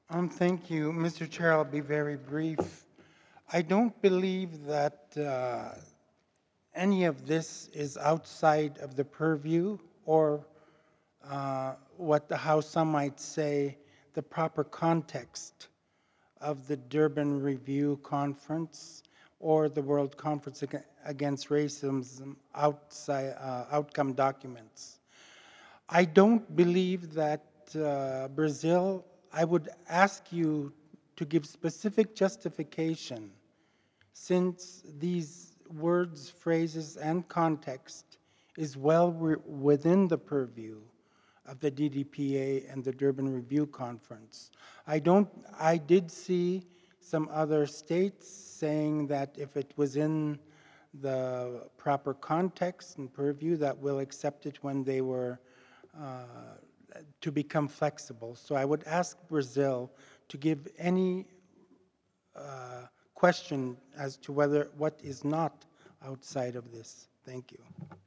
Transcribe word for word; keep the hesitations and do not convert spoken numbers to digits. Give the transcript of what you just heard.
Um, thank you, Mister Chair. I'll be very brief. I don't believe that uh, any of this is outside of the purview or uh, what the House, some might say, the proper context of the Durban Review Conference or the World Conference Ag- Against Racism outside, uh, outcome documents. I don't believe that uh, Brazil, I would ask you to give specific justification since these words, phrases, and context is well wi- within the purview of the D D P A and the Durban Review Conference. I don't, I did see some other states saying that if it was in the proper context and purview, that we'll accept it when they were uh, to become flexible. So I would ask Brazil to give any uh, question as to whether what is not outside of this. Thank you.